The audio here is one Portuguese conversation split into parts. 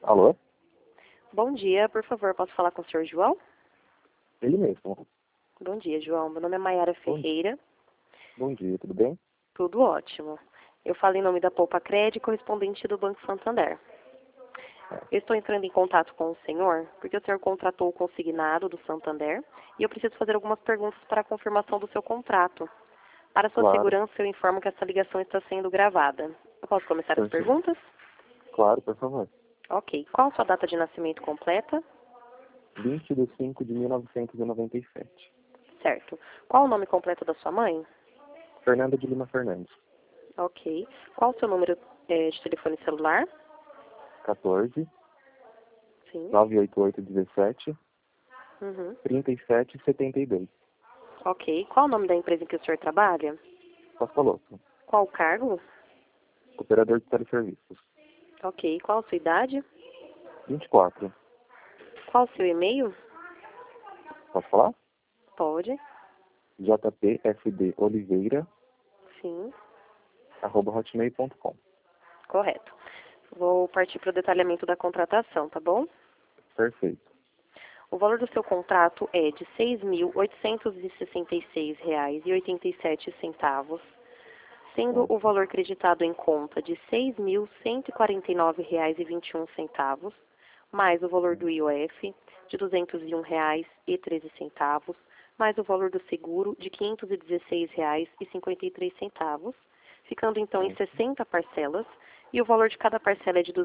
Alô? Bom dia, por favor, posso falar com o senhor João? Ele mesmo. Bom dia, João. Meu nome é Maiara Bom, Ferreira. bom dia, tudo bem? Tudo ótimo. Eu falo em nome da Poupa Crédito, correspondente do Banco Santander. Eu estou entrando em contato com o senhor, porque o senhor contratou o consignado do Santander e eu preciso fazer algumas perguntas para a confirmação do seu contrato. Para sua Claro, segurança, eu informo que essa ligação está sendo gravada. Eu posso começar as perfeito. perguntas? Claro, por favor. Ok. Qual a sua data de nascimento completa? 20 de 5 de 1997. Certo. Qual o nome completo da sua mãe? Fernanda de Lima Fernandes. Ok. Qual o seu número de telefone celular? 14 Sim. 988 17 Uhum. 37 72. Ok. Qual o nome da empresa em que o senhor trabalha? Pascoloto. Qual o cargo? Operador de teleserviços. Ok. Qual a sua idade? 24. Qual o seu e-mail? Posso falar? Pode. jpfdoliveira, Sim. @hotmail.com. Correto. Vou partir para o detalhamento da contratação, tá bom? Perfeito. O valor do seu contrato é de R$ 6.866,87, sendo o Certo. valor creditado em conta de R$ 6.149,21, mais o valor do IOF de R$ 201,13, mais o valor do seguro de R$ 516,53, ficando então em Certo. 60 parcelas, e o valor de cada parcela é de R$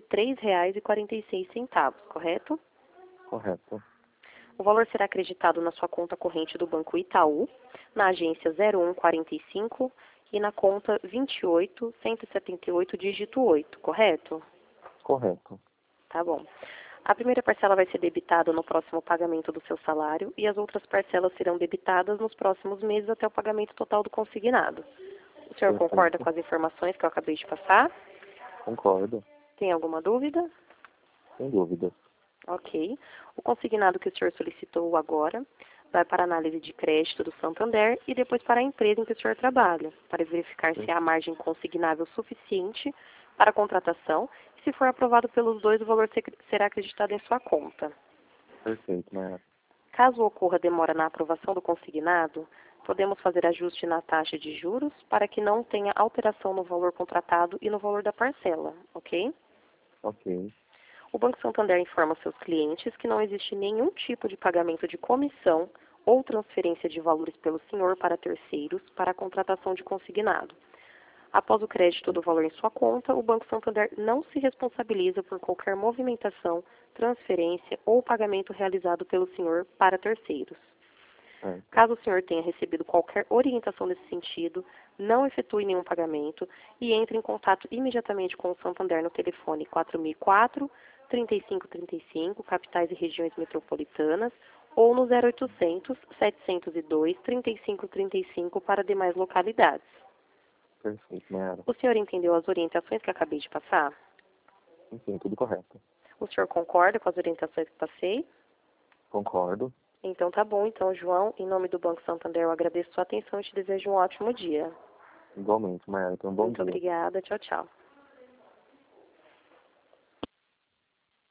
203,46, correto? Correto. O valor será acreditado na sua conta corrente do Banco Itaú, na agência 0145 e na conta 28178, dígito 8, correto? Correto. Tá bom. A primeira parcela vai ser debitada no próximo pagamento do seu salário e as outras parcelas serão debitadas nos próximos meses até o pagamento total do consignado. O senhor concorda Perfeito. com as informações que eu acabei de passar? Concordo. Tem alguma dúvida? Sem dúvidas. Ok. O consignado que o senhor solicitou agora vai para a análise de crédito do Santander e depois para a empresa em que o senhor trabalha, para verificar se há margem consignável suficiente para a contratação e, se for aprovado pelos dois, o valor será acreditado em sua conta. Perfeito, Maiara. Caso ocorra demora na aprovação do consignado, podemos fazer ajuste na taxa de juros para que não tenha alteração no valor contratado e no valor da parcela, ok? Ok. O Banco Santander informa seus clientes que não existe nenhum tipo de pagamento de comissão ou transferência de valores pelo senhor para terceiros para a contratação de consignado. Após o crédito do valor em sua conta, o Banco Santander não se responsabiliza por qualquer movimentação, transferência ou pagamento realizado pelo senhor para terceiros. Certo. Caso o senhor tenha recebido qualquer orientação nesse sentido, não efetue nenhum pagamento e entre em contato imediatamente com o Santander no telefone 4004-3535, capitais e regiões metropolitanas, ou no 0800-702-3535 para demais localidades. Perfeito, Maiara. O senhor entendeu as orientações que acabei de passar? Enfim, tudo correto. O senhor concorda com as orientações que passei? Concordo. Então tá bom. Então, João, em nome do Banco Santander, eu agradeço a sua atenção e te desejo um ótimo dia. Igualmente, Maiara. Então, bom Muito dia. obrigada. Tchau, tchau.